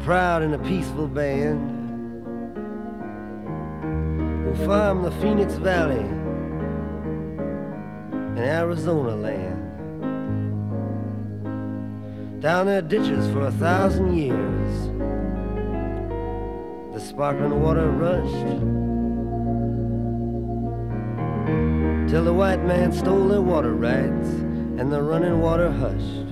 proud and a peaceful band who farm the Phoenix Valley in Arizona land. Down their ditches for 1,000 years, the sparkling water rushed till the white man stole their water rights and the running water hushed.